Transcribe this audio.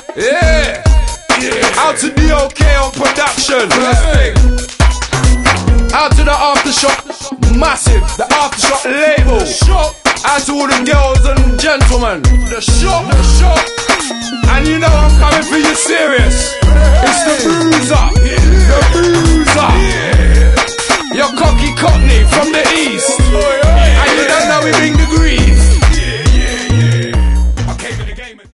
Yeah. Out to DOK on production. First thing. Out to the Aftershock, massive, the Aftershock label. Out to all the girls and gentlemen. The shop. And you know I'm coming for you serious. It's the Bruiser. The Bruiser. Your cocky cockney from the east.